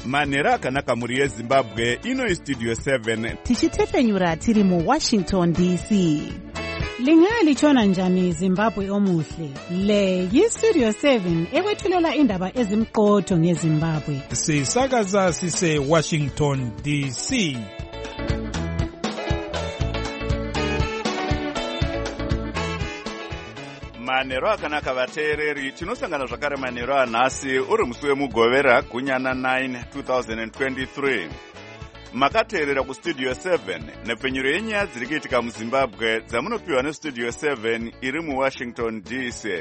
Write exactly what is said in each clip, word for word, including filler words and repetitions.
manhero akanaka mhuri yezimbabwe. Ino Studio seven tichitefenyura tiri muWashington D C. Lingalitshona njani Zimbabwe omuhle? Le yiStudio seven ekwethulela indaba ezimqotho ngeZimbabwe. Sisakaza sise Washington D C. manhero akanaka vateereri, tinosangana zvakare manhero anhasi uri musi wemugovera gunyana nine two thousand twenty-three. Makateerera kuStudio seven nepfenyuro yenyaya dziri kuitika muZimbabwe dzamunopiwa neStudio seven iri muWashington D C.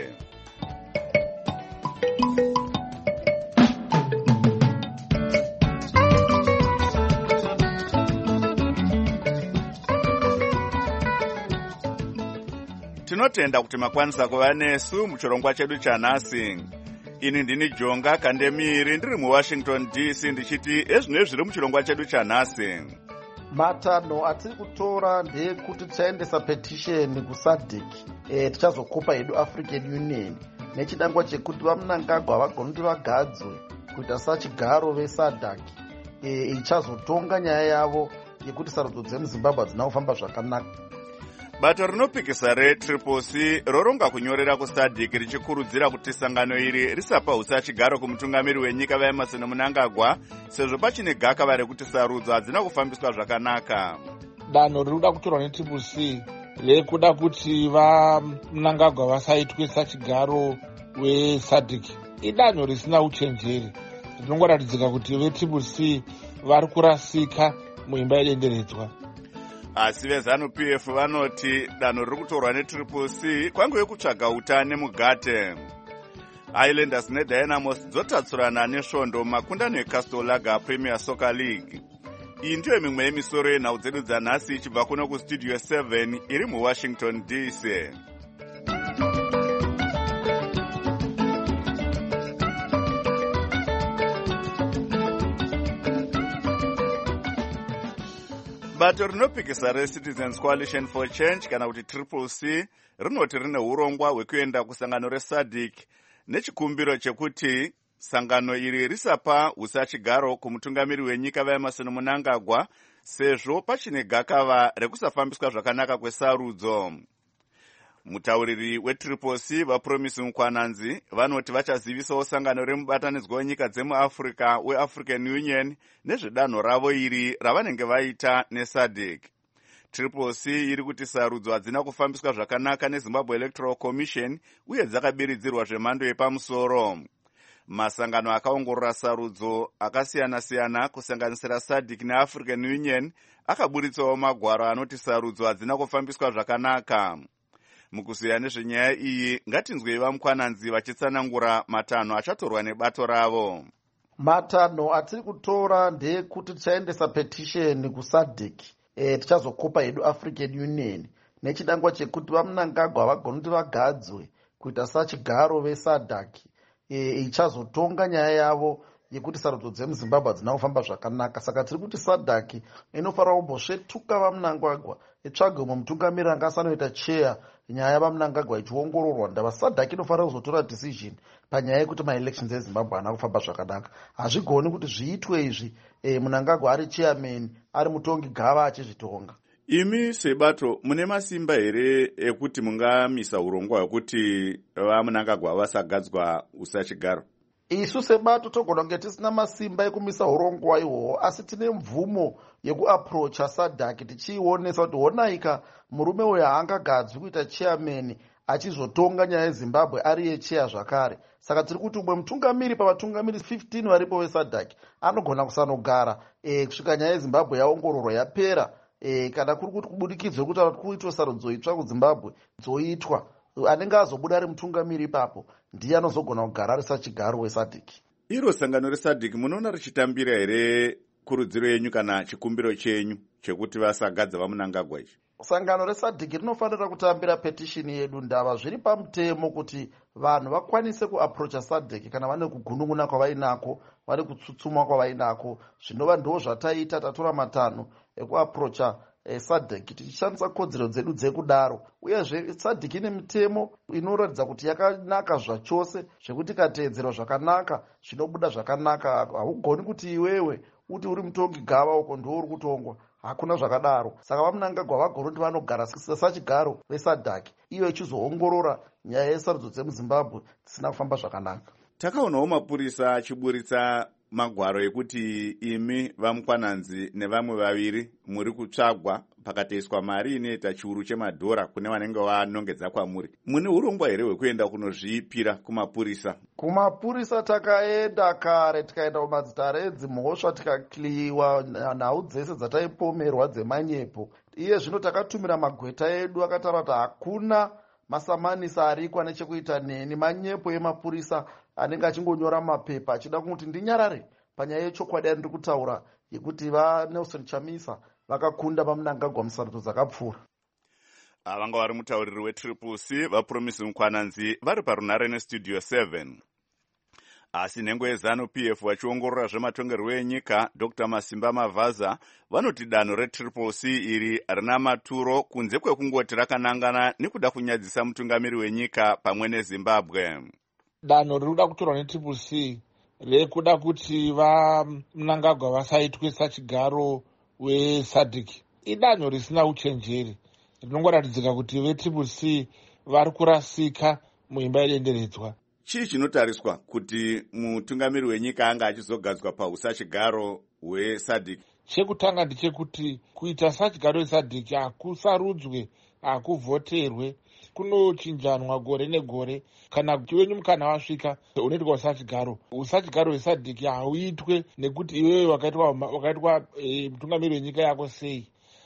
Tinotenda kuti makwanisa kuva nesu muchirongwa chedu chanhasi. Ini ndini Jonga Kandemiri ndiri muWashington D C ndichiti ezvinezvi zviri muchirongwa chedu chanhasi. Matanho atiri kutora ndekuti tichaendesa petition kuSADC, eh tichazokupa yedu African Union nechidangwa chekuti vaMnangagwa vagone kuti vagadzwe kuita sachigaro veSADC, eh ichazotonga nyaya yavo yekuti sarudzo dzemuZimbabwe hadzina kufamba zvakanaka. Bato rinopikisa reTriple C roronga kunyorera kuSADC richikurudzira kuti sangano iri risapa usachigaro kumutungamiri wenyika vaEmerson Mnangagwa sezvo pachine gakava rekuti sarudzo hadzina kufambiswa zvakanaka. Danho ririkuda kutorwa neTriple C rekuda kuti vaMnangagwa vasaitwe sachigaro weSADC idanho risina uchenjeri. Rinongoratidzika kuti veTriple C vari kurasika muimba yedenderedzwa. Asi veZANU-P F vanoti danho riri kutorwa neTriple C kwanguye kutsvaga utane mugate. Highlanders neDynamos dzotatsurana nesvondo makundano eCastle Lager Premier Soccer League. Iyi ndiyo mimwe yemisoro yenhau dzedu dzanhasi ichibva kuno kuStudio seven iri muWashington D C. Bato rinopikisa reCitizens Coalition for Change kana kuti Triple C rinoti rine urongwa hwekuenda kusangano reSADC nechikumbiro chekuti sangano iri risapa usachigaro kumutungamiri wenyika vaEmerson Mnangagwa sezvo pachine gakava rekusafambiswa zvakanaka kwesarudzo. Mutauriri weTriple C vaPromise Mukwananzi vanoti vachazivisawo sangano remubatanidzwa wenyika dzemuAfrica weAfrican Union nezvedanho ravo iri ravanenge vaita neSADC. Triple C iri kuti sarudzo hadzina kufambiswa zvakanaka neZimbabwe Electoral Commission uye dzakabiridzirwa zvemhando yepamusoro. Masangano akaongorora sarudzo akasiyana-siyana kusanganisira SADC neAfrican Union akaburitsawo magwaro anoti sarudzo hadzina kufambiswa zvakanaka. Mukuziya nezvenyaya iyi ngatinzwei vaMukwananzi vachitsanangura matanho achatorwa nebato ravo. Matanho atiri kutora ndekuti tichaendesa petition kuSADC, eh tichazokupa yedu African Union nechidangwa chekuti vaMnangagwa vagone kuti vagadzwe kuita sachigaro veSADC, eh ichazotonga nyaya yavo yekuti sarudzo dzemuZimbabwe hadzina kufamba zvakanaka. Saka tiri kuti SADC inofanira kumbosvetuka vaMnangagwa itsvage umwe mutungamiri anga asanoita chair nyaya vaMnangagwa ichiongororwa. Ndava SADC inofanira kuzotora decision panyaya yekuti maelections eZimbabwe hana kufamba zvakanaka. Hazvigoni kuti zviitwe izvi eh, Mnangagwa ari chairman ari mutongi gava achizvitonga. Imi sebato mune masimba here ekuti mungamisa urongwa hwekuti vaMnangagwa vasagadzwa usachigaro? Isu sebato togona kunge tisina masimba ekumisa urongwa ihwohwo, asi tine mvumo yekuaprocha SADC tichiionesa kuti honaika murume uyo haangagadzwi kuita chairman achizotonga nyaya yeZimbabwe ari yecheya zvakare. Saka tiri kuti umwe mutungamiri pavatungamiri fifteen varipo veSADC anogona kusanogara e, kusvika nyaya yeZimbabwe yaongororwa yapera, e, kana kuri kuti kubudikidzwe kuti kuitwa sarudzo itsva kuZimbabwe dzoitwa, anenge azobuda ari mutungamiri ipapo ndiye anozogona kugara ari sachigaro weSADC. Iro sangano reSADC munoona richitambira here kurudziro yenyu kana chikumbiro chenyu chekuti vasagadza vaMnangagwa ichi? Sangano reSADC rinofanira kutambira petition yedu. Ndava zviri pamutemo kuti vanhu vakwanise kuaprocha SADC kana vane kugunun'una kwavainako, vane kutsutsuma kwavainako. Zvinova ndo zvataita, tatora matanho ekuaprocha eh, sadc tichishandisa kodzero dzedu dzekudaro. Uyezve sadc ine mitemo inoratidza kuti yakanaka zvachose zvekuti ikateedzerwa zvakanaka zvinobuda zvakanaka. Haugoni kuti iwewe uti uri mutongi gava uko ndouri kutongwa, hakuna zvakadaro. Saka vaMnangagwa vagona kuti vanogara sachigaro vesadc iyo ichizoongorora nyaya yesarudzo dzemuzimbabwe dzisina kufamba zvakanaka. Takaonawo mapurisa achiburitsa magwaro ekuti imi vamukwananzi nevamwe vaviri muri kutsvagwa pakatoiswa mari inoita chiuru chemadhora kune vanenge vanongedza kwamuri. Mune urongwa here hwekuenda kunozvipira kumapurisa? Kumapurisa takaenda kare, tikaenda kumadzita redzimhosva tikakliwa nhau dzese dzataipomerwa dzemanyepo. Iye zvino takatumira magweta edu akataura kuti hakuna masamanisa ariko ane chekuita neni, manyepo emapurisa anenge achingonyora mapepa achida kuti ndinyarare panyaya yechokwadi yandiri kutaura yekuti vaNelson Chamisa vakakunda vaMnangagwa musarudzo dzakapfuura. Vanga vari mutauriri wetriple C vaPromisi Mukwananzi vari parunare nestudio seven. Asi nhengo yeZanu-P F vachiongorora zvematongerwo enyika Doctor Masimba Mavhaza vanoti danho retriple C iri rina maturo kunze kwekungoti rakanangana nekuda kunyadzisa mutungamiri wenyika pamwe neZimbabwe. Danho riri kuda kutorwa netriple C rekuda kuti vaMnangagwa vasaitwe sachigaro wesadc idanho risina uchenjeri, rinongoratidzika kuti vetriple C vari kurasika muimba yedenderedzwa. Chii chinotariswa kuti mutungamiri wenyika anga achizogadzwa pausachigaro hwesadc? Chekutanga ndechekuti kuita sachigaro wesadc hakusarudzwe, hakuvhoterwe, kunochinjanwa gore negore. Kana kuti wenyu mukana wasvika unoitwa usachigaro, usachigaro wesadc hauitwe nekuti iwewe wakaitwa wakaitwa e, mutungamiri wenyika yako sei.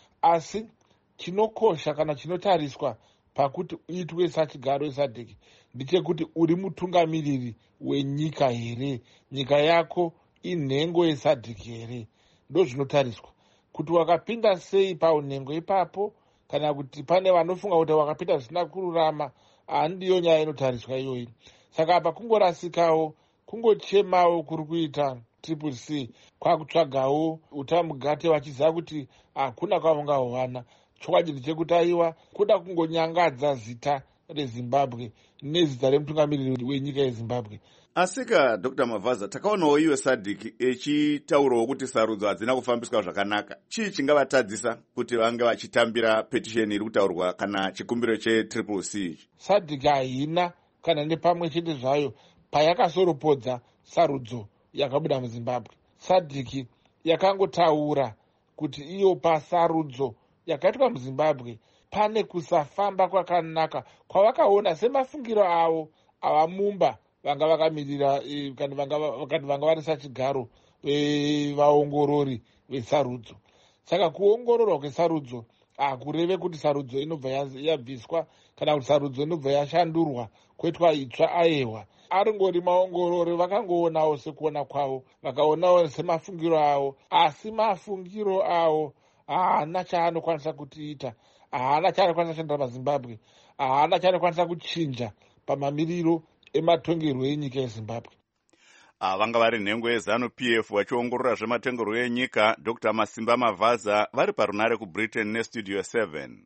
Asi chinokosha kana chinotariswa pakuti uitwe sachigaro wesadc ndechekuti uri mutungamiriri wenyika here, nyika yako inhengo yesadc here, ndo zvinotariswa. Kuti wakapinda sei paunhengo ipapo kana kuti pane vanofunga kuti wakapinda zvisina kururama, handiyo nyaya inotariswa iyoyi. Saka apa kungorasikawo, kungochemawo kuri kuita triple C, kwakutsvagawo utamugate vachiziva kuti hakuna kwavangawana. Chokwadi ndechekuti aiwa kuda kungonyangadza zita reZimbabwe nezita remutungamiriri wenyika yeZimbabwe. Asika Doctor Mavhaza, takaonawo iwe sadc echitaurawo kuti sarudzo hadzina kufambiswa zvakanaka. Chii chingavatadzisa kuti vange vachitambira petition iri kutaurwa kana chikumbiro chetriple C? sadc haina kana nepamwe chete zvayo payakasoropodza sarudzo yakabuda muZimbabwe. sadc yakangotaura kuti iyo pasarudzo yakaitwa muZimbabwe pane kusafamba kwakanaka kwavakaona semafungiro avo avamumba vanga vakamirira kana vanga vari sachigaro vaongorori vesarudzo. Saka kuongororwa kwesarudzo hakureve kuti sarudzo inobva yabviswa kana kuti sarudzo inobva yashandurwa kweitwa itsva ayewa. Aringori maongorori vakangoonawo sekuona kwavo, vakaonawo semafungiro avo, asi mafungiro avo haana chaanokwanisa kutiita, haana chaanokwanisa kushandira paZimbabwe, haana chaanokwanisa kuchinja pamamiriro ematongerwo enyika yeZimbabwe. Vanga vari nhengo yeZanu-P F vachiongorora zvematongerwo enyika Doctor Masimba Mavhaza vari parunare kuBritain nestudio seven.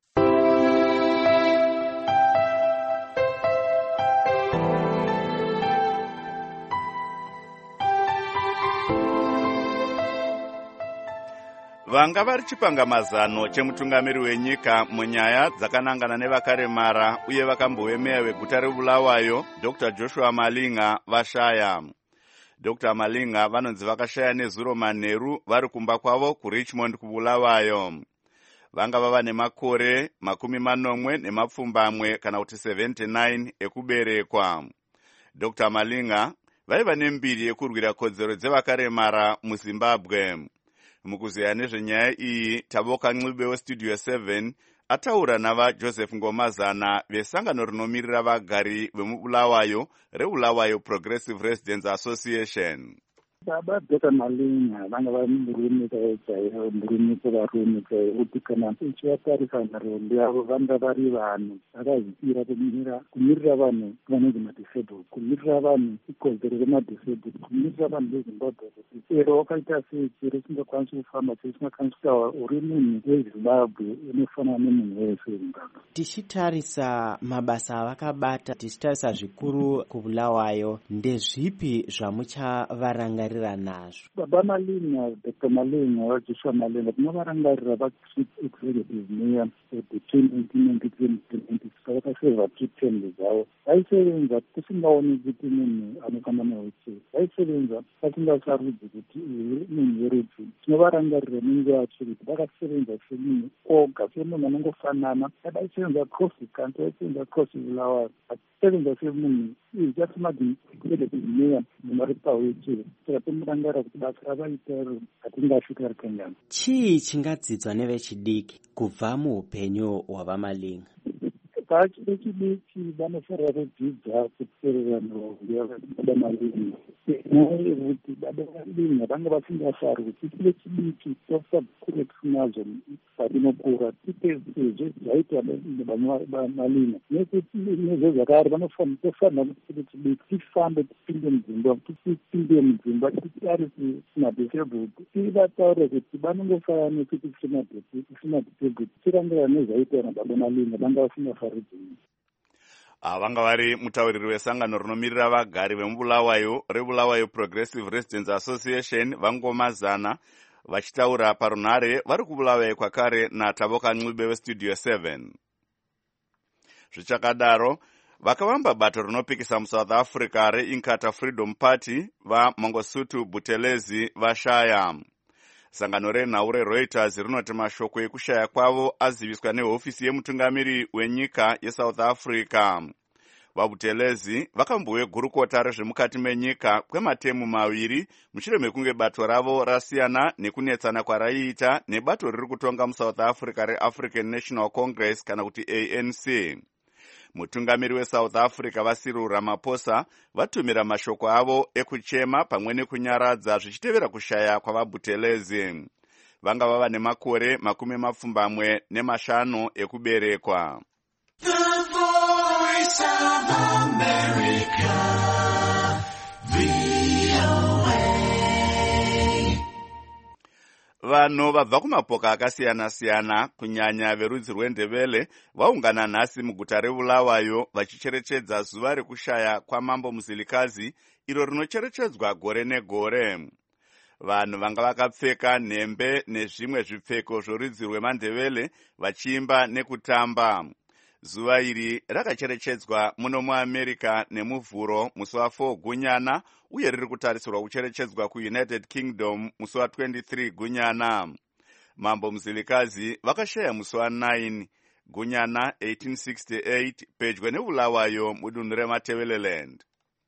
Vanga vari chipangamazano chemutungamiri wenyika munyaya dzakanangana nevakaremara uye vakambowemeya veguta reBulawayo Doctor Joshua Malinga vashaya. Doctor Malinga vanonzi vakashaya nezuro manheru vari kumba kwavo kuRichmond kuBulawayo. Vanga vava nemakore makumi manomwe nemapfumbamwe kana kuti seventy-nine ekuberekwa. Doctor Malinga vaiva nembiri yekurwira kodzero dzevakaremara muZimbabwe. Mukuziya nezvenyaya iyi Taboka Ncube westudio seven ataura nava Joseph Ngomazana vesangano rinomirira vagari vemuBulawayo reBulawayo Progressive Residents Association. baba Bheka Malinga vanga vari murume chaiyo murume sevarume chaiyo kuti kana uchivatarisa nharondo yavo vanga vari vanhu vakazvipira kumirira kumirira vanhu vanonzi madisabled, kumirira vanhu ikodzero remadisabled, kumirira vanhu vezimbabwe kuti ero wakaita sei chero usingakwanisi kufamba chero usingakwanisi kutaura uri munhu wezimbabwe unofanana nemunhu wese wezimbabwe. Tichitarisa mabasa avakabata, tichitarisa zvikuru kubulawayo, ndezvipi zvamuchavarangarira nazvo? Baba Malinga, Doctor Malinga, vaJoshua Malinga tinovarangarira vachief executive mayor between nineteen ninety-three and nineteen ninety-six vakaseva two terms dzavo. Vaisevenza kusingaoni kuti munhu anofamba newheelchair, vaisevenza vasingasarudzi kuti uyu munhu werudzi. Tinovarangarira nenguva yacho kuti vakasevenza semunhu oga, semunhu anongofanana, vaisevenza cross the country, vaisevenza cross Bulawayo, vachisevenza semunhu uyu chasomati executive mayor munhu pawheelchair. Tikatomurangara kuti basa ravaita iro hatingasvika rikangana. Chii chingadzidzwa nevechidiki kubva muupenyu hwavaMalinga? Vachi vechidiki vanofanira kudzidza kuteerera nhoroondo yababa Malinga. Nyaya yekuti baba Malinga vanga vasingafari kuti tive chidiki tosakure tinazo patinokura tipe sezvo zvaitwa nebaba Malinga. Nekuti nezvo zvakare vanofanira kuti tive chidiki tifambe tipinde mudzimba, tipinde mudzimba titarise madisabled, tivataure kuti vanongofanira nekuti kusina disabled, tirangira nezvaitwa nababa Malinga vanga vasingafari. Vanga vari mutauriri wesangano rinomirira vagari vemubulawayo rebulawayo Progressive Residents Association vangomazana vachitaura parunhare vari kubulawayo kwakare naTavoka Ncube weStudio seven. Zvichakadaro vakavamba bato rinopikisa muSouth Africa reInkatha Freedom Party vaMangosuthu Buthelezi vashaya. Sangano renhau reReuters rinoti mashoko ekushaya kwavo aziviswa nehofisi yemutungamiri wenyika yeSouth Africa. VaButhelezi vakambouye gurukota rezvemukati menyika kwematemu maviri mushure mekunge bato ravo rasiyana nekunetsana kwaraiita nebato riri kutonga muSouth Africa reAfrican National Congress kana kuti A N C. Mutungamiri weSouth Africa vaCyril Ramaphosa vatumira mashoko avo ekuchema pamwe nekunyaradza zvichitevera kushaya kwavaButhelezi. Vanga vava nemakore makumi mapfumbamwe nemashanu ekuberekwa. The Voice of America, V O A. Vanhu vabva kumapoka akasiyana-siyana kunyanya verudzi rweNdebele vaungana nhasi muguta reBulawayo vachicherechedza zuva rekushaya kwamambo Muzilikazi iro rinocherechedzwa gore negore. Vanhu vanga vakapfeka nhembe nezvimwe zvipfeko zvorudzi rweMandebele vachiimba nekutamba. Zuva iri rakacherechedzwa muno muAmerica nemuvhuro musi wa four Gunyana uye riri kutarisirwa kucherechedzwa kuUnited Kingdom musi wa twenty-three Gunyana. Mambo Muzilikazi vakashaya musi wa nine Gunyana eighteen sixty-eight pedyo neBulawayo mudunhu reMatebeleland.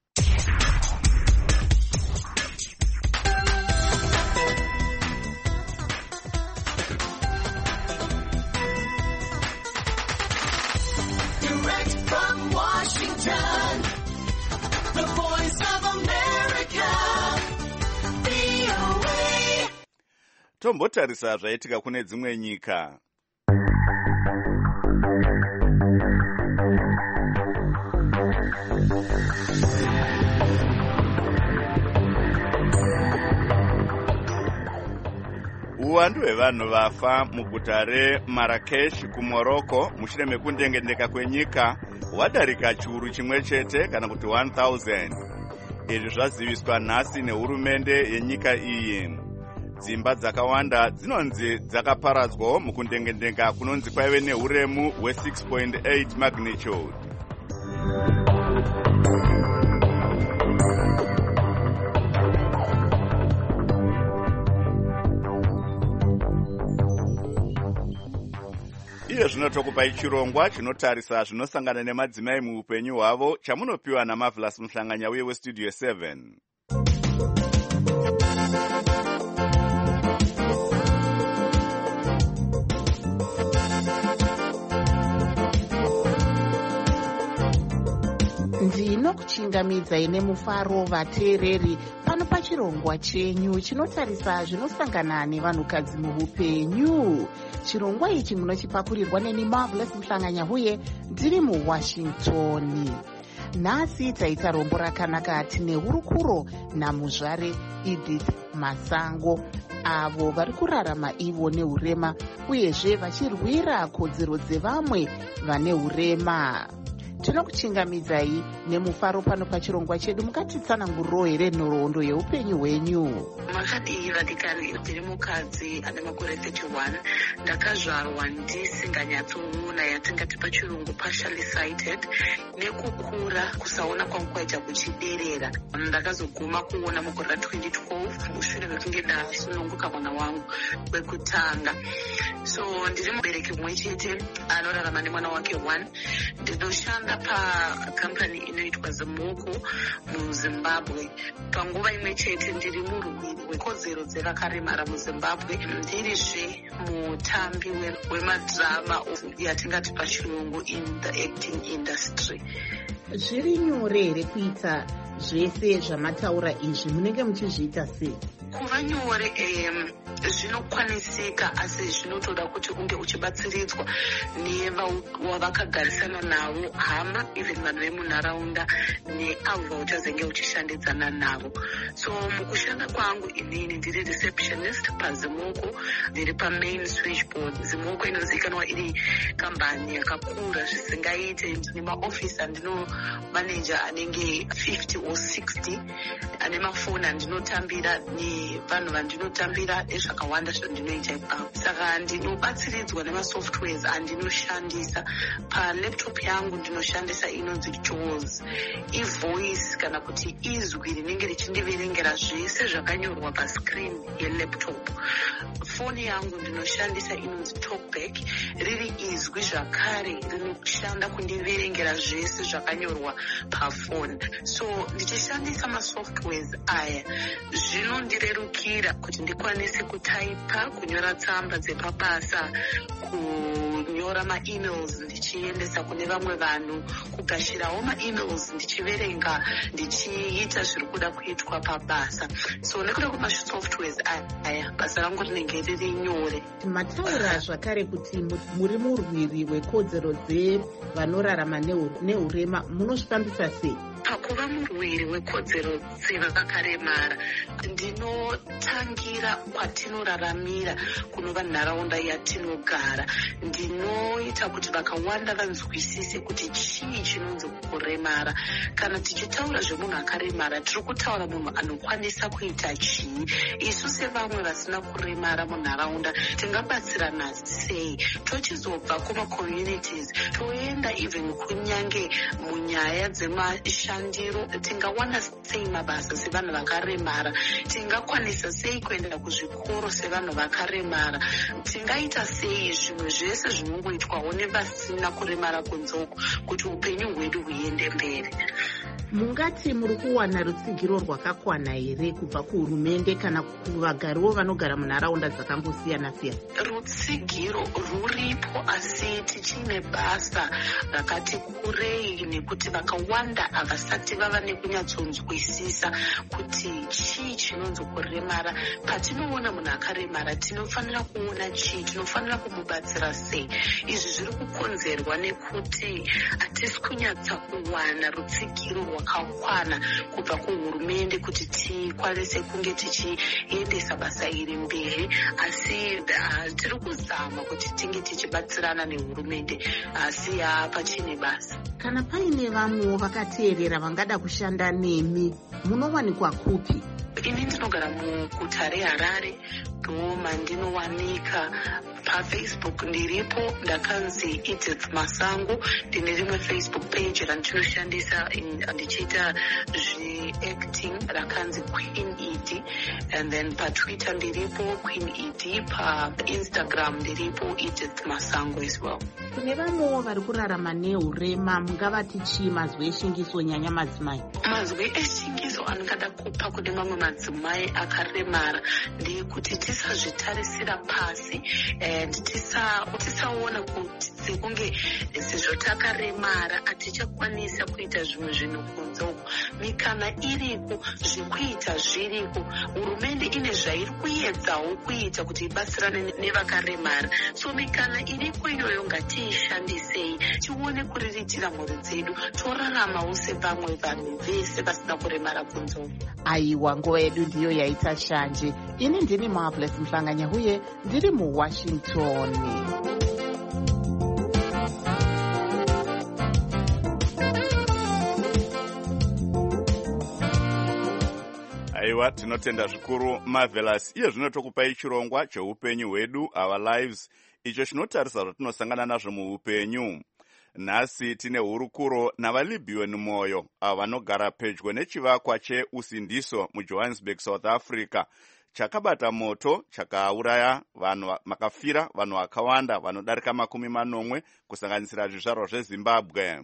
Tombotarisa zvaitika kune dzimwe nyika. Uwandu hwevanhu vafa muguta reMarrakesh kuMorocco mushure mekundengendeka kwenyika hwadarika chiuru chimwe chete kana kuti one thousand. Izvi zvaziviswa nhasi nehurumende yenyika iyi. Dzimba dzakawanda dzinonzi dzakaparadzwa mukundengendeka kunonzi kwaive neuremu hwe six point eight magnitude. Iye zvinotokupai chirongwa chinotarisa zvinosangana nemadzimai muupenyu hwavo chamunopiwa naMarvelous Mhlanganya uye weStudio seven. Ndinokuchingamidzai nemufaro vateereri pano pachirongwa chenyu chinotarisa zvinosangana nevanhukadzi muupenyu. Chirongwa ichi munochipakurirwa neni Marvelous Muhlanganya uye ndiri muWashington. Nhasi taita rombo rakanaka tine hurukuro namuzvare Edith Masango, avo vari kurarama ivo neurema uyezve vachirwira kodzero dzevamwe vane urema. Tinokuchingamidzai nemufaro pano pachirongwa chedu. Mukatitsananguriro here nhoroondo yeupenyu hwenyu? Makadii vadikani? Ndiri mukadzi ane makore thirty-one. Ndakazvarwa ndisinganyatsoona, yatingati pachirungu partially sighted. Nekukura kusaona kwangu kwaita kuchiderera. Ndakazoguma kuona mugore ra twenty twelve mushure mekunge ndasununguka mwana wangu wekutanga. So ndiri mubereki mumwe chete anorarama nemwana wake one. Ndinoshanda pakambani inoitwa Zimuko muZimbabwe. Panguva imwe chete ndiri murwiri wekodzero dzevakaremara muZimbabwe. Ndirizve mutambi wemadhirama yatingati pachirungu in the acting industry. Zviri nyore here kuita zvese zvamataura izvi? Munenge muchizviita sei? Kuva nyore zvinokwanisika, asi zvinotoda kuti unge uchibatsiridzwa nevawakagarisana navo, hama, even vanhu vemunharaunda neavo vauchazenge uchishandidzana navo. So mukushanda kwangu inini ndiri receptionist paZimuko, ndiri pamain switchboard. Zimuko inozivikanwa iri kambani yakakura zvisingaite. Ndine maofisi andino manager anenge fifty or sixty, ane mafoni andinotambira nevanhu vandinotambira nezvakawanda zvandinoita ipapo. Saka ndinobatsiridzwa nemasoftwares andinoshandisa. Palaptop yangu ndinoshandisa inonzi Jaws, ivoice kana kuti izwi rinenge richindiverengera zvese zvakanyorwa pascreen yelaptop. Foni yangu ndinoshandisa inonzi Talkback, riri izwi zvakare rinoshanda kundiverengera zvese zvakanyorwa pafoni. So ndichishandisa masoftwares aya zvinondirerukira kuti ndikwanise kutaipa, kunyora tsamba dzepabasa, kunyora ma-emails ndichiendesa kune vamwe vanhu, kugashirawo ma-emails ndichiverenga, ndichiita zviri kuda kuitwa pabasa. So nekuda kwemasoftwares aya basa rangu rinenge riri nyore. Mataura zvakare kuti muri murwiri wekodzero dzevanorarama neurema, munozvifambisa sei? Pakuva murwiri wekodzero dzevakakaremara, ndinotangira kwatinoraramira kunova nharaunda yatinogara. Ndinoita kuti vakawanda vanzwisise kuti chii chinonzi kuremara. Kana tichitaura zvemunhu akaremara, tiri kutaura munhu anokwanisa kuita chii. Isu sevamwe vasina kuremara munharaunda tingabatsirana sei? Tochizobva kuma-communities toenda even kunyange munyaya dzemashandiro, tingawana sei mabasa sevanhu vakaremara? Tingakwanisa sei kuenda kuzvikoro sevanhu vakaremara? Tingaita sei zvimwe zvese zvinongoitwawo nevasina kuremara kunzoko kuti upenyu hwedu huende mberi? Mungati muri kuwana rutsigiro rwakakwana here kubva kuhurumende kana kuvagariwo vanogara munharaunda dzakangosiyana-siyana? Rutsigiro ruripo, asi tichine basa rakati kurei nekuti vakawanda havasati vava nekunyatsonzwisisa kuti chii chinonzi kuremara. Patinoona munhu akaremara tinofanira kuona chii, tinofanira kumubatsira sei. Izvi zviri kukonzerwa nekuti hatisi kunyatsa kuwana rutsigiro rwakakwana kubva kuhurumende kuti tikwanise kunge tichiendesa basa iri mberi, asi tiri kuzama kuti tinge tichibatsirana nehurumende, asi apa chine basa. Kana paine vamwewo vakateerera vangada kushanda nemi, munowanikwa kupi? Ini ndinogara muguta reHarare, ndoma ndinowanika. PaFacebook ndiripo, ndakanzi Edith Masango. Ndine rimwe Facebook page randinoshandisa ndichiita zveacting rakanzi Queen Ed, and then paTwitter ndiripo Queen Ed, paInstagram ndiripo Edith Masango as well. Kune vamwewo vari kurarama neurema, mungavati chii mazwi eshingiso nyanya madzimai? Mazwi eshingiso andingada kupa kune mamwe madzimai akaremara ndekuti tisazvitarisira pasi and tisaona kuti sekunge sezvo takaremara hatichakwanisa kuita zvimwe zvinhu kunze uko. Mikana iriko, zvekuita zviriko. Hurumende ine zvairi kuedzawo kuita kuti ibatsirane nevakaremara. So mikana iriko iyoyo ngatiishandisei, tione kuriritira mhuri dzedu, toraramawo sevamwe vanhu vese vasina kuremara kunze uko. Aiwa, nguva yedu ndiyo yaita shanje. Ini ndini Marvelous Mhlanganya huye ndiri muWashington. Aiwa, tinotenda zvikuru Marvelous. Iye zvino tokupai chirongwa cheupenyu hwedu, our lives, icho chinotarisa zvatinosangana nazvo muupenyu. Nhasi tine hurukuro navaLibion Moyo, avo vanogara pedyo nechivakwa cheusindiso muJohannesburg, South Africa, chakabata moto chakauraya vanhu, makafira vanhu vakawanda vanodarika makumi manomwe kusanganisira zvizvarwa zveZimbabwe.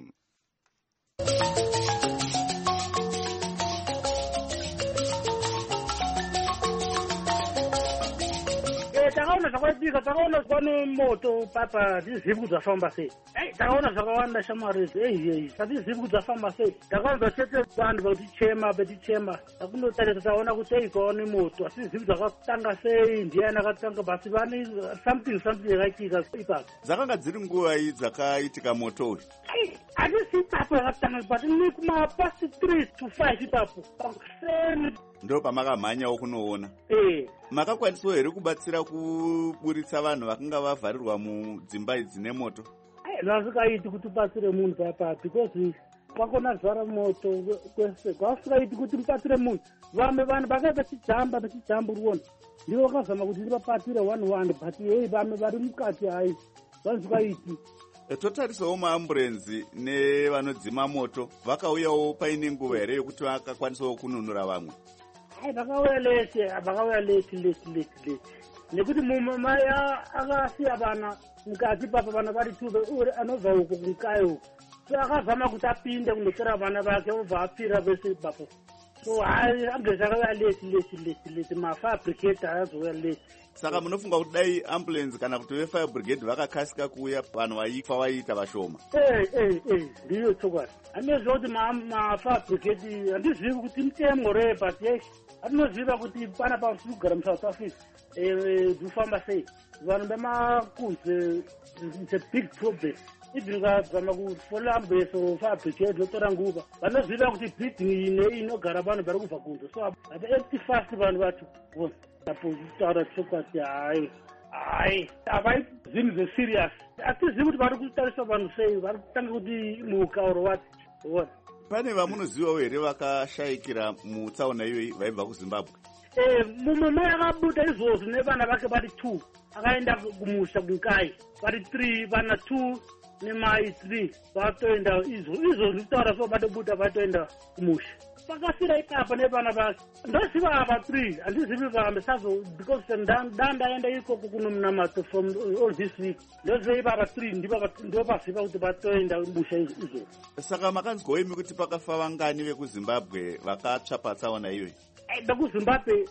takaona zvakaitika, takaona pane moto papa, hatizivi kuti zvafamba sei. Ei, takaona zvakawanda shamwari, ei ei, hatizivi kuti zvafamba sei. Takaona chete vanhu vatichema, vatichema. Takundotarisa taona kuti ei kwaone moto, hatizivi zvakatanga sei, ndiani akatanga, basi vane something something yakaitika ipapo. Dzakanga dziri nguwai dzakaitika moto uyu? Ei, hatisi ipapo yakatanga, but ni kuma past three to five ipapo. Pakuseni. Ndo pamakamhanyawo kunoona. Eh. Makakwanisawo here kubatsira kuburitsa vanhu vakanga vavharirwa mudzimba idzi nemoto? Zvazvikaiti kuti ubatsire munhu papa, because kwakona zvara moto kwese, kwasvikaiti kuti mubatsire munhu. Vamwe vanhu vakaita vachijamba vachijamba ruona, ndivo vakazama kuti ndivapatire one one, but hei vamwe vari mukati hai zvazvikaiti. Totarisawo maamburenzi nevanodzima moto vakauyawo paine nguva here yekuti vakakwanisawo kununura vamwe? Hai, vakauya lese, vakauya lese lese lese lese. Nekuti mumai akasiya vana mukati papa, vana vari two anobva uko kunkayi uko. So akazama kuti apinde kundosera vana vake obva apfira vese ipapo. So hai, ange zvakauya lese lese lese lese, mafire brigade haazouya lese. Saka munofunga kuti dai ambulance kana kuti vefire brigade vakakasika kuuya vanhu vaifa vaiita vashoma? Eh eh eh, ndiyo chokwadi. Handinoziva kuti mafire brigade, handizivi kuti mutemo re, but yes, handinoziva kuti pana pasiri kugara muSouth Africa dzifamba sei. Vanhu vemakunze, it's a big problem. Even ukazama kufola ambulance or fire brigade lotora nguva, vanoziva kuti building ine inogara vanhu vari kubva kunze. So ati fast vanhu vacho bona tapozitaura chokwadi, hayi hayi havai zvinhu zveserious. Hatizivi kuti vari kutarisa vanhu sei, vari kutanga kuti muka or what what. Pane vamunozivawo here vakashayikira mutsaona iyoyi vaibva kuZimbabwe? Eh, mumwe mai akabuda izvozvo nevana vake vari two, akaenda kumusha kunkayi, vari three, vana two nemai three, vatoenda izvo izvo zvitaura so vatobuda vatoenda kumusha. Vakafira ipapo nevana vake. Ndoziva ava three, handizivi vamwe sazo, because ndandaenda ikoko kunomunamato from all this week. Ndoziva ivava three ndo paziva kuti vatoenda musha izvo. Saka makanzwawo imi kuti pakafa vangani vekuZimbabwe vakatsva patsaona iyoyi? Vekuzimbabwe,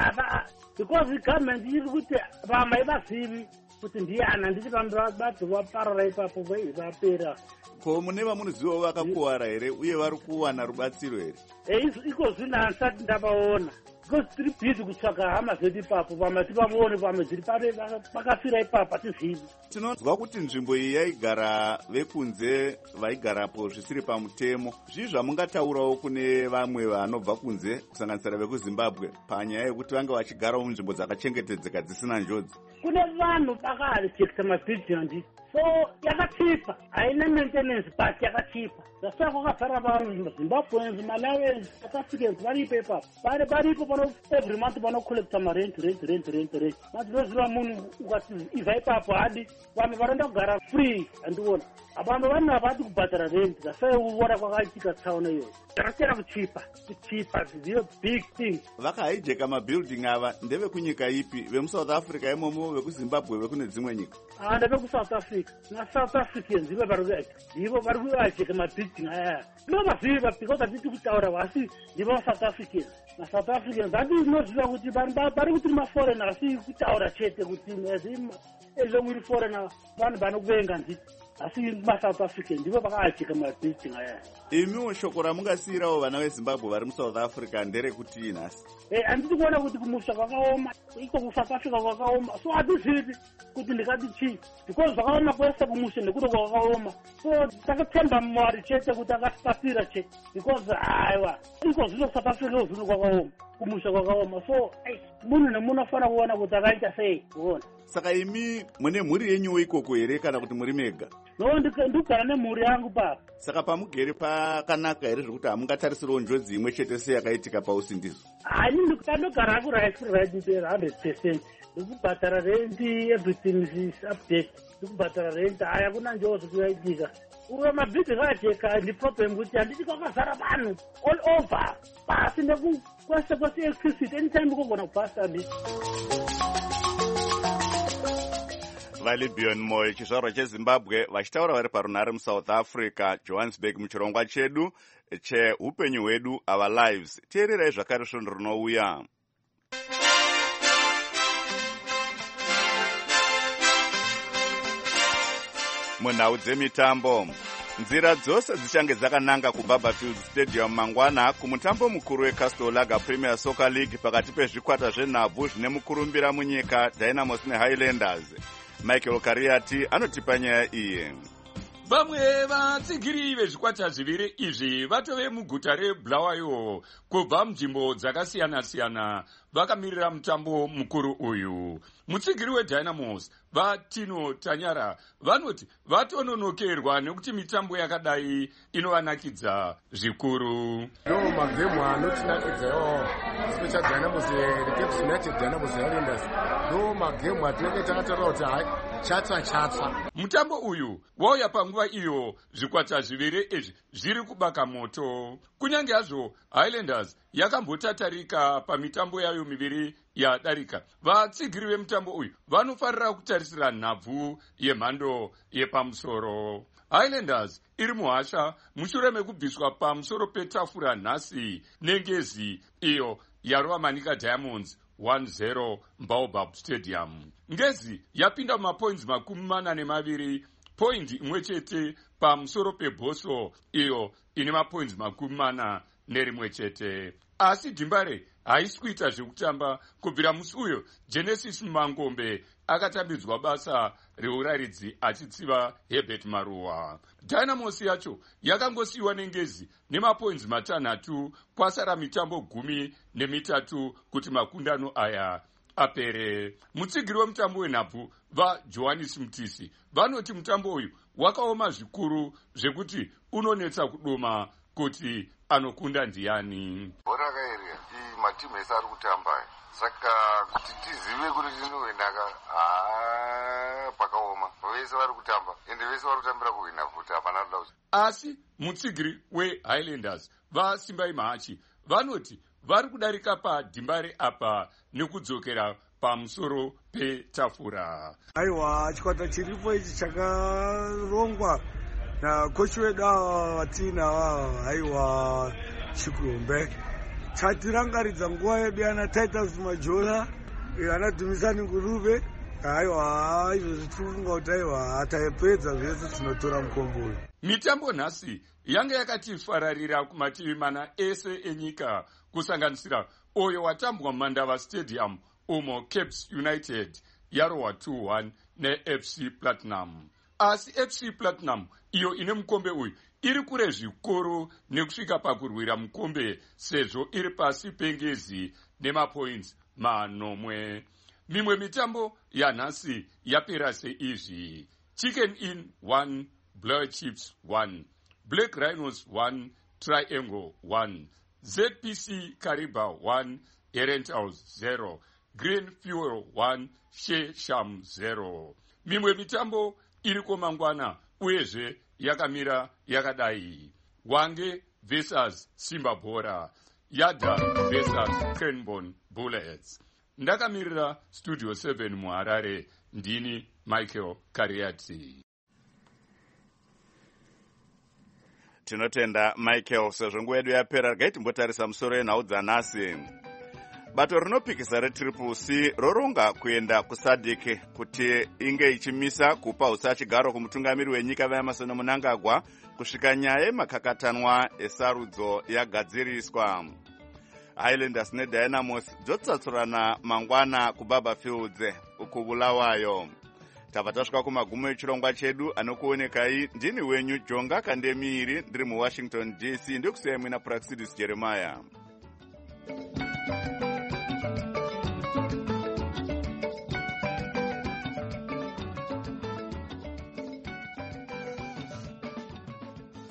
because government iri kuti vamai vazivi kuti ndiani, handiti vanhu vabati vaparara ipapo vapera. Ko mune vamunozivawo vakakuwara here uye vari kuwana rubatsiro here? Iko zvinhu handisati ndavaona, because tiri bhizi kutsvaga hama zvedu ipapo, vamwe tivavone, vamwe zviri pare vakafira ipapo hatizivi. Tinonzwa kuti nzvimbo iyi yaigara vekunze vaigarapo zvisiri pamutemo. Zvii zvamungataurawo kune vamwe vanobva kunze kusanganisira vekuZimbabwe panyaya yekuti vange vachigarawo munzvimbo dzakachengetedzeka dzisina njodzi? Kune vanhu vakarijekta mabhilding handiti, so yakachipa, haina maintenance but yakachipa. Zvasaka kwakagara vanhu Zimbabweans, Malawians, South Africans varipo ipapo. Vari varipo pano every month vanokolekta marent rent rent rent rent. Matinoziva munhu ukati ibva ipapo hadi, vamwe vanoenda kugara free handiona. Vamwe vanhu havadi kubhadhara rent, zvasaiona kwakaitika tsaona iyoyo. Zvakasiyana kuchipa, kuchipa ndiyo big thing. Vakahijaika mabuilding ava ndevekunyika ipi? VemuSouth Africa imomo, vekuZimbabwe, vekune dzimwe nyika? Ah, ndevekuSouth Africa. NaSouth Africans ndivo vari kuhijaika, ndivo vari kuhijaika mabuilding aya. Ndinovaziva because handiti kutaura, asi ndivo South Africans. NaSouth Africans handinoziva kuti vari kuti maforeign, asi kutaura chete kuti as long uri foreigner vanhu vanokuvenga nzi asi masouth african ndivo vakaachika mabhiting aya. imiwo shoko ramungasiyirawo vana vezimbabwe vari musouth africa nderekuti nhasi handiti kuona kuti kumusha kwakaoma iko kusouth africa kwakaoma, so hatizivi kuti ndikati chii because zvakaoma kwese kumusha nekuti kwakaoma, so takatsemba mwari chete kuti akatipasira che because aiwa iko zvino south africa zvino kwakaoma kumusha kwakaoma, so munhu nemunhu afanira kuona kuti akaita sei kuona. Saka imi mune mhuri yenyuwo ikoko here kana kuti muri mega? No, ndikugara nemhuri yangu papa. Saka pamugere pakanaka here zvekuti hamungatarisirawo njodzi imwe chete seyakaitika pausindizo? Hani ndinogara kuright right one hundred percent. Ndikubhatara rent, everything is update. Ndikubhatara rent, haya kuna njodzi kuyaitika. Uwe mabhidhi kajeka ndiproblem kuti handiti kwakazara vanhu all over. Basi ndekukwese kwese electricity anytime kugona kubhasta nditi. VaLibion Moyo, chizvarwa cheZimbabwe, vachitaura vari parunhare muSouth Africa, Johannesburg, muchirongwa chedu cheupenyu hwedu, Our Lives. Teererai zvakare svondo rinouya. Munhau dzemitambo, nzira dzose dzichange dzakananga kuBarberfield Stadium mangwana kumutambo mukuru weCastle Lager Premier Soccer League pakati pezvikwata zvenhabvu zvine mukurumbira munyika Dynamos neHighlanders. Michael Kariati anotipa nyaya iyi. Vamwe vatsigiri vezvikwata zviviri izvi vatove muguta reBulawayo kubva munzvimbo dzakasiyana-siyana vakamirira mutambo mukuru uyu. Mutsigiri weDynamos vaTino Tanyara vanoti vatononokerwa nekuti mitambo yakadai inovanakidza zvikuru. Ndo magemu anotinakidzawo special Dynamos Cape United Dynamos Highlanders. Ndo magemu atinenge takataura kuti hai chatsa chatsa. Mutambo uyu wauya panguva iyo zvikwata zviviri izvi zviri kubaka moto. Kunyange hazvo Highlanders yakambotatarika pamitambo yayo miviri yadarika, vatsigiri vemutambo uyu vanofarira kutarisira nhabvu yemhando yepamusoro. Highlanders iri muhasha mushure mekubviswa pamusoro petafura nhasi nengezi iyo yarova Manika Diamonds one zero Baobab Stadium. Ngezi yapinda mumapoints makumi mana nemaviri, point imwe chete pamusoro peBoso iyo ine mapoints makumi mana nerimwe chete. Asi Dimbare haisi kuita zvekutamba kubvira musi uyo Genesis Mangombe akatambidzwa basa reuraridzi achitsiva Herbert Maruwa. Dynamos yacho yakangosiyiwa nengezi nemapoints matanhatu kwasara mitambo gumi nemitatu kuti makundano aya apere. Mutsigiri wemutambo wenhabvu vaJohannes Mutisi vanoti mutambo uyu wakaoma zvikuru zvekuti unonetsa kudoma kuti anokunda ndiani. Bhora rakaerera matimu ese ari kutamba, saka kuti tizive kuti tinowenaka haa pakaoma. Vese vari kutamba ende vese vari kutambira kuwina futi hapana kuda. Asi mutsigiri weHighlanders vaSimbai Mahachi vanoti vari kudarika paDhimbare apa nekudzokera pamusoro petafura. Aiwa, chikwata chiripo ichi chakarongwa nakochi wedu vatina vava, aiwa Chikumbe. Chatirangaridza nguva yedu yana Titus Majola, yana Dumisani Ngurube. Aiwa, izvozvi tirikunga kuti aiwa taipedza zvese tinotora mukombo uyu. Mitambo nhasi yange yakati fararira kumativi mana ese enyika kusanganisira oyo watambwa muMandava Stadium umo Cape United yarohwa two one neF C Platinum. Asi F C Platinum iyo ine mukombe uyu iri kure zvikuru nekusvika pakurwira mukombe sezvo iri pasi pengezi nemapoints manomwe. Mimwe mitambo yanhasi yapera seizvi: Chicken Inn one, Blur Chips one, Black Rhinos one, Triangle one, Z P C Kariba one, Herentals zero, Green Fuel one, She Sham zero. Mimwe mitambo iri komangwana uyezve yakamira yakadai: Wange versus Simba Bora, Yada versus Cranbourne Bullets. Ndakamirira Studio seven muHarare, ndini Michael Kariati. Tinotenda Michael, sezvo nguva yedu yapera, regai timbotarisa musoro yenhau dzanhasi. bato rinopikisa retriple c roronga kuenda kusadc kuti inge ichimisa kupa usachigaro kumutungamiri wenyika vaemasono Mnangagwa kusvika nyaya yemakakatanwa esarudzo yagadziriswa. Highlanders neDynamos dzotsatsurana mangwana kuBaba Fields ukubulawayo. Tava tasvika kumagumo echirongwa chedu. Anokuonekai ndini wenyu Jonga Kandemiri ndiri muWashington D C. Ndikusiyai mwina Praxidis Jeremiah.